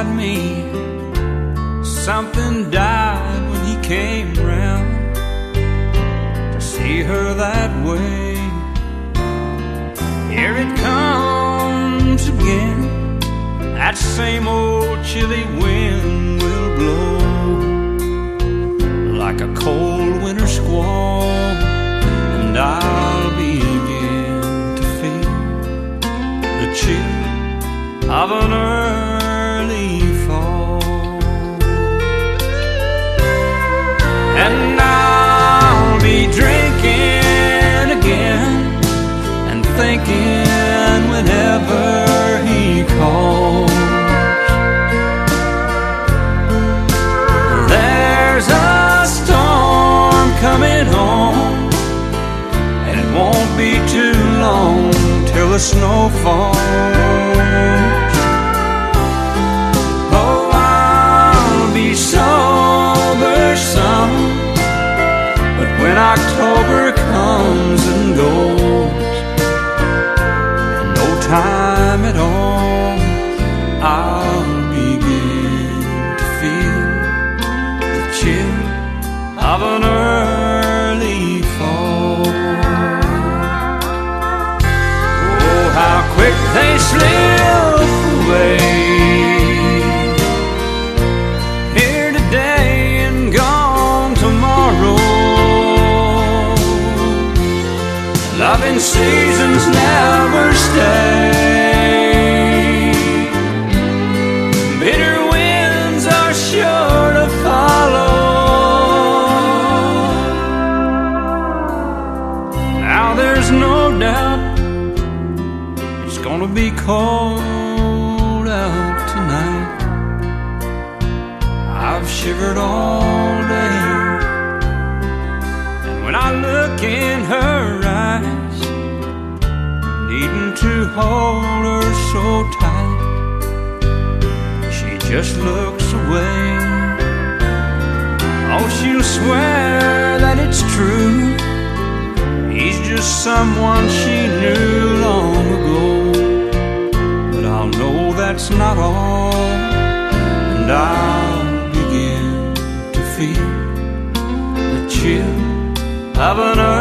inside me. Something died when he came round. To see her that way, here it comes again. That same old chilly wind will blow like a cold winter squall, and I'll begin to feel the chill of an early fall. And I'll be drinking again and thinking whenever he calls, there's a storm coming on, and it won't be too long till the snow falls. Oh, I'll be sober some, but when October comes and goes, in no time at all, I'll begin to feel the chill of an early fall. Oh, how quick they slip away, here today and gone tomorrow. Loving seasons never stay, bitter winds are sure to follow. Now there's no doubt it's gonna be cold out tonight. I've shivered all day, and when I look in her eyes, needing to hold her so tight, she just looks away. Oh, she'll swear that it's true, he's just someone she knew long ago. But I'll know that's not all, and I'll begin to feel the chill of an